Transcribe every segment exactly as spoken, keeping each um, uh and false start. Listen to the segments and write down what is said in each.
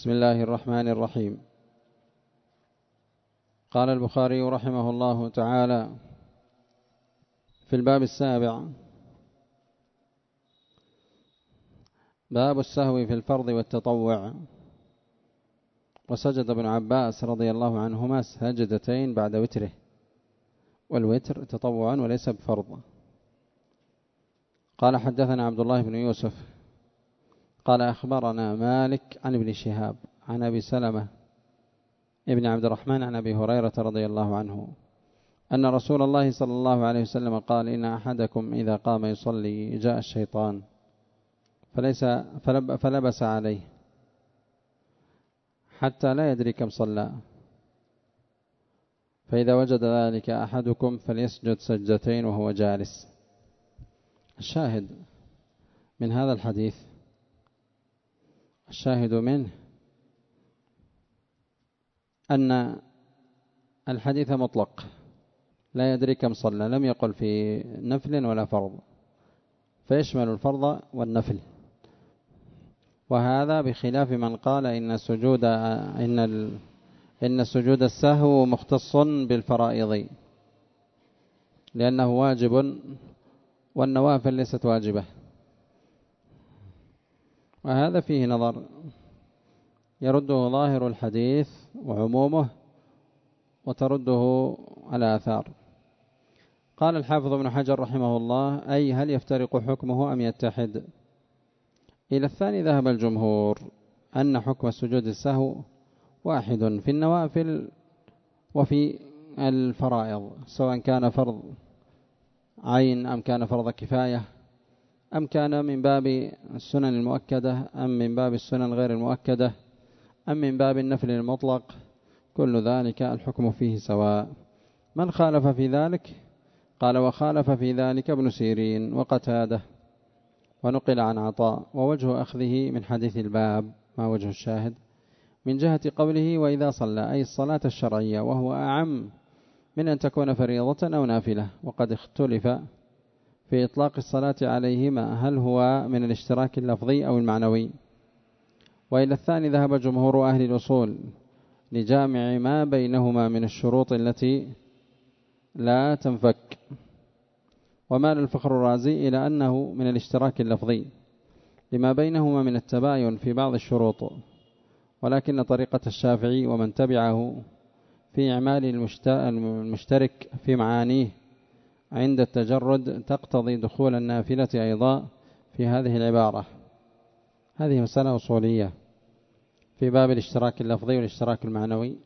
بسم الله الرحمن الرحيم. قال البخاري رحمه الله تعالى في الباب السابع: باب السهو في الفرض والتطوع. وسجد ابن عباس رضي الله عنهما سجدتين بعد وتره، والوتر تطوعا وليس بفرض. قال حدثنا عبد الله بن يوسف قال أخبرنا مالك عن ابن شهاب عن أبي سلمة ابن عبد الرحمن عن أبي هريرة رضي الله عنه أن رسول الله صلى الله عليه وسلم قال: إن أحدكم إذا قام يصلي جاء الشيطان فليس فلب فلبس عليه حتى لا يدري كم صلى، فإذا وجد ذلك أحدكم فليسجد سجدتين وهو جالس. الشاهد من هذا الحديث الشاهد منه أن الحديث مطلق، لا يدري كم صلى، لم يقل في نفل ولا فرض، فيشمل الفرض والنفل. وهذا بخلاف من قال إن سجود إن ال إن سجود السهو مختص بالفرائض لأنه واجب والنوافل ليست واجبة، وهذا فيه نظر يرده ظاهر الحديث وعمومه وترده الآثار. قال الحافظ ابن حجر رحمه الله: أي هل يفترق حكمه أم يتحد؟ إلى الثاني ذهب الجمهور أن حكم سجود السهو واحد في النوافل وفي الفرائض، سواء كان فرض عين أم كان فرض كفاية أم كان من باب السنن المؤكدة أم من باب السنن غير المؤكدة أم من باب النفل المطلق، كل ذلك الحكم فيه سواء. من خالف في ذلك قال: وخالف في ذلك ابن سيرين وقتاده، ونقل عن عطاء. ووجه أخذه من حديث الباب ما وجه الشاهد؟ من جهة قوله: وإذا صلى، أي الصلاة الشرعية، وهو أعم من أن تكون فريضة أو نافلة. وقد اختلف في إطلاق الصلاة عليهما، هل هو من الاشتراك اللفظي أو المعنوي؟ وإلى الثاني ذهب جمهور أهل الأصول لجامع ما بينهما من الشروط التي لا تنفك. ومال الفخر الرازي إلى أنه من الاشتراك اللفظي لما بينهما من التباين في بعض الشروط، ولكن طريقة الشافعي ومن تبعه في إعمال المشترك في معانيه عند التجرد تقتضي دخول النافلة أيضا في هذه العبارة. هذه مسألة أصولية في باب الاشتراك اللفظي والاشتراك المعنوي.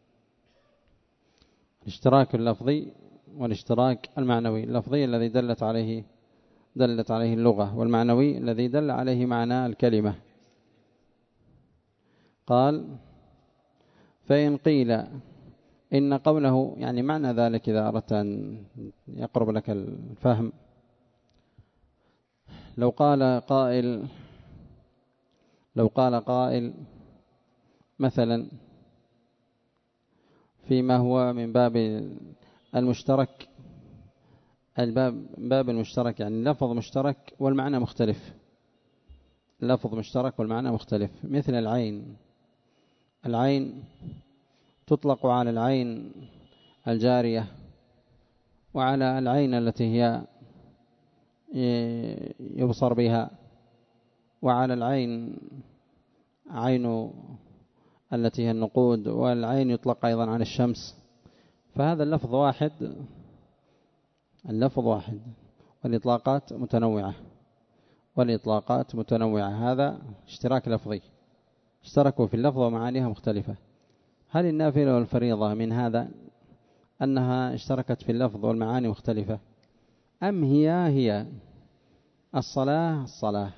الاشتراك اللفظي والاشتراك المعنوي: اللفظي الذي دلت عليه دلت عليه اللغة، والمعنوي الذي دل عليه معنى الكلمة. قال: فإن قيل إن قوله، يعني معنى ذلك إذا أردت أن يقرب لك الفهم، لو قال قائل لو قال قائل مثلا فيما هو من باب المشترك، الباب باب المشترك، يعني اللفظ مشترك والمعنى مختلف، اللفظ مشترك والمعنى مختلف، مثل العين. العين تطلق على العين الجارية وعلى العين التي هي يبصر بها، وعلى العين عين التي هي النقود، والعين يطلق أيضا على الشمس. فهذا اللفظ واحد اللفظ واحد والإطلاقات متنوعة والإطلاقات متنوعة هذا اشتراك لفظي، اشتركوا في اللفظ ومعانيها مختلفة. هل النافلة والفريضة من هذا أنها اشتركت في اللفظ والمعاني مختلفة، أم هي هي الصلاة الصلاة،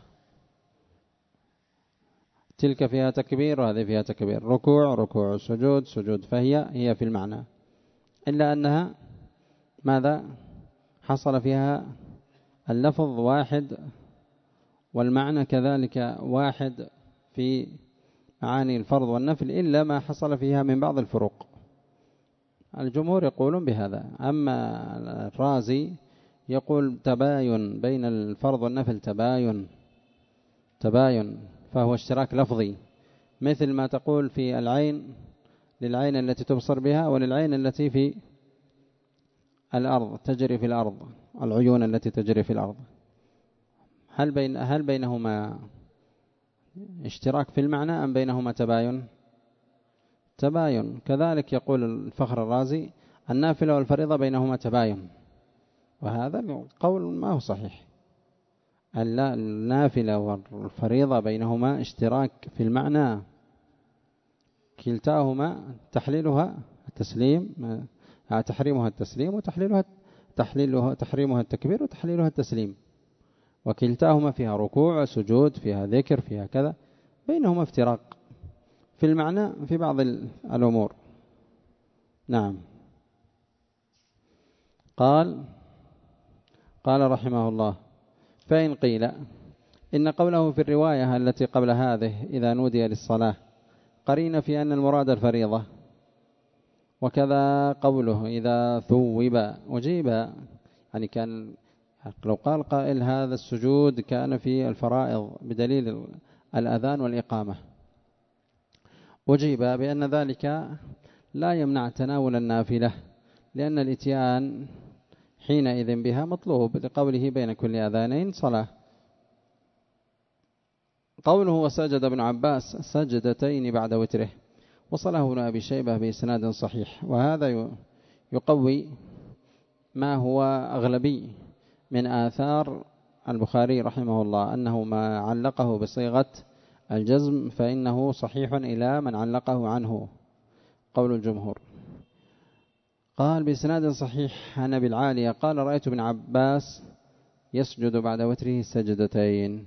تلك فيها تكبير وهذه فيها تكبير، ركوع ركوع، سجود سجود، فهي هي في المعنى، إلا أنها ماذا حصل فيها اللفظ واحد والمعنى كذلك واحد في معاني الفرض والنفل، إلا ما حصل فيها من بعض الفروق. الجمهور يقولون بهذا، أما الرازي يقول تباين بين الفرض والنفل، تباين تباين فهو اشتراك لفظي مثل ما تقول في العين للعين التي تبصر بها وللعين التي في الأرض تجري في الأرض، العيون التي تجري في الأرض، هل بين هل بينهما اشتراك في المعنى أم بينهما تباين؟ تباين. كذلك يقول الفخر الرازي النافلة والفريضة بينهما تباين، وهذا القول ما هو صحيح. النافلة والفريضة بينهما اشتراك في المعنى، كلتاهما تحليلها التسليم، تحريمها التسليم وتحليلها تحليلها تحريمها التكبير وتحليلها التسليم، وكلتاهما فيها ركوع سجود فيها ذكر فيها كذا، بينهما افتراق في المعنى في بعض الأمور. نعم. قال قال رحمه الله فإن قيل إن قوله في الرواية التي قبل هذه إذا نودي للصلاة قرين في أن المراد الفريضة، وكذا قوله إذا ثوب وجيب، يعني كان لو قال قائل هذا السجود كان في الفرائض بدليل الأذان والإقامة، وجيب بأن ذلك لا يمنع تناول النافلة لأن الاتيان حينئذ بها مطلوب لقوله بين كل أذانين صلاة. قوله وسجد ابن عباس سجدتين بعد وتره وصله ابن أبي شيبة بإسناد صحيح، وهذا يقوي ما هو أغلبي من آثار البخاري رحمه الله أنه ما علقه بصيغة الجزم فإنه صحيح إلى من علقه عنه، قول الجمهور. قال بإسناد صحيح عن أبي العالية قال رأيت ابن عباس يسجد بعد وتره سجدتين.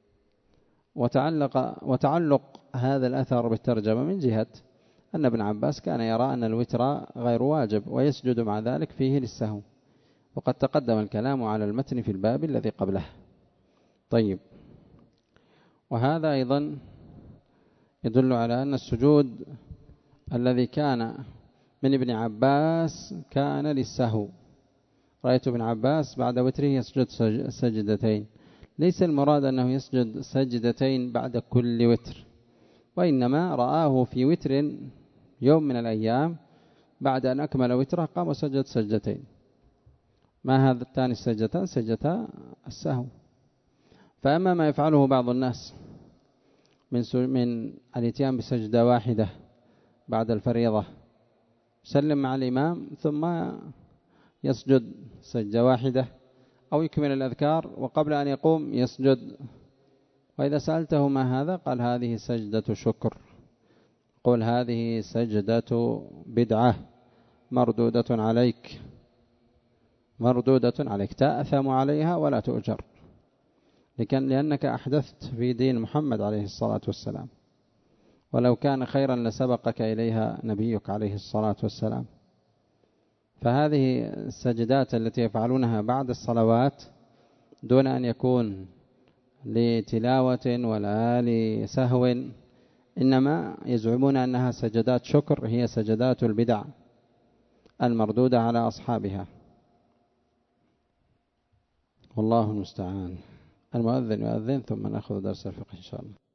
وتعلق, وتعلق هذا الأثر بالترجمة من جهة أن ابن عباس كان يرى أن الوتر غير واجب ويسجد مع ذلك فيه للسهو، وقد تقدم الكلام على المتن في الباب الذي قبله. طيب، وهذا أيضا يدل على أن السجود الذي كان من ابن عباس كان للسهو. رأيت ابن عباس بعد وتره يسجد سجدتين، ليس المراد أنه يسجد سجدتين بعد كل وتر، وإنما رآه في وتر يوم من الأيام بعد أن أكمل وتره قام وسجد سجدتين. ما هذا الثاني السجدتان؟ سجدتا السهو. فأما ما يفعله بعض الناس من من الاتيان بسجدة واحدة بعد الفريضة، سلم مع الإمام ثم يسجد سجدة واحدة أو يكمل الأذكار وقبل أن يقوم يسجد، وإذا سألته ما هذا قال هذه سجدة شكر، قل هذه سجدة بدعة مردودة عليك مردودة عليك تأثم عليها ولا تؤجر، لأنك أحدثت في دين محمد عليه الصلاة والسلام، ولو كان خيرا لسبقك إليها نبيك عليه الصلاة والسلام. فهذه السجدات التي يفعلونها بعد الصلوات دون أن يكون لتلاوة ولا لسهو، إنما يزعمون أنها سجدات شكر، هي سجدات البدع المردودة على أصحابها، والله المستعان. المؤذن يؤذن ثم نأخذ درس الفقه إن شاء الله.